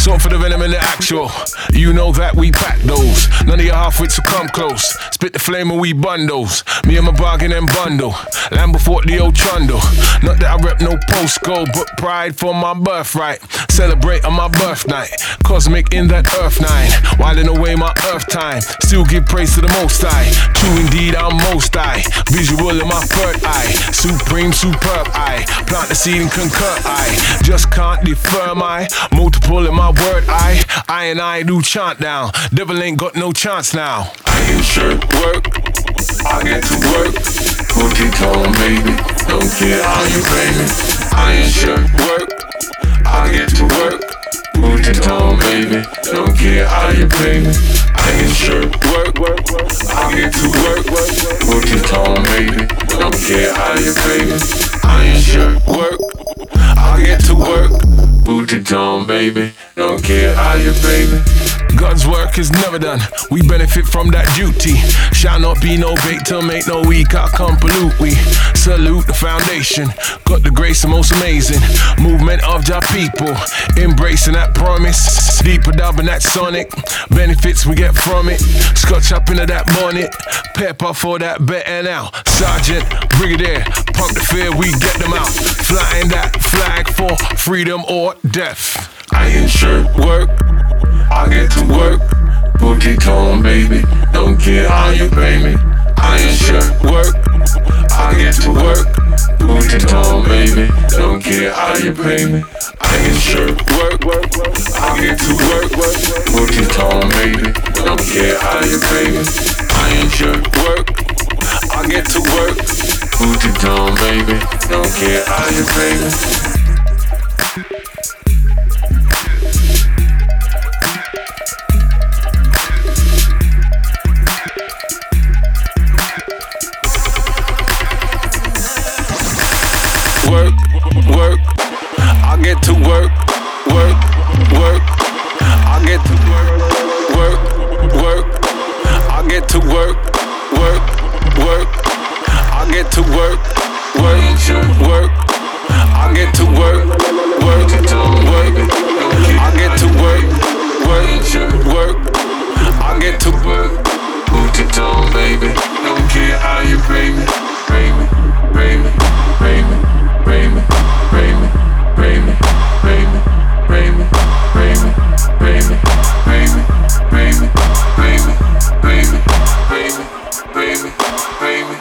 Sort for the venom and the actual. You know that we pack those. None of your half-wits will come close. Spit the flame and we bundles. Me and my bargain and bundle. Lambo Fort the old trundle. Not that I rep no postcode, but pride for my birthright. Celebrate on my birthnight. Cosmic in that earth nine. Whiling away my earth time. Still give praise to the most high. True indeed, I'm most high. Visual in my third eye. Supreme, superb eye. Plant the seed and concur I. Just can't defer my multiple in my word I and I do chant down. Devil ain't got no chance now. I ain't shirt work. I get to work. Put it on, baby. Don't care how you pay me. I ain't shirt work. I get to work. Put it on, baby. Don't care how you pay me. I ain't shirt work. I get to work. Put it on, baby. Don't care how you pay me. I ain't shirt work. I get to work. Put it on, baby. Don't care how you pay me. God's work is never done. We benefit from that duty. Shall not be no bait to make no weak. I can't pollute. We salute the foundation. Got the grace the most amazing movement of your people. Embracing that promise. Deeper dubbing that sonic. Benefits we get from it. Scotch up into that bonnet. Pepper for that better now. Sergeant, brigadier, pump the fear, we get them out. Flying that flag for freedom or death. I ain't shirt work. I get to work. Put it on, baby. Don't care how you pay me. I ain't shirt work. I get to work. Put it on, baby. Don't care how you pay me. I ain't shirt work. I get to work. Put it on, baby. Don't care how you pay me. I ain't shirt work. I get to work. Put it on, baby. Don't care how you pay me. Work, I get to work, I get to work, I get to work, I get to work, I get to work, I get to work, I get to work. Put it on, baby. Don't care how you pay me. Pay me, pay me, pay me, pay me, pay me, pay me, pay me, pay me, pay me, pay me, pay me, pay me, pay me, pay me, pay me, pay me, pay me.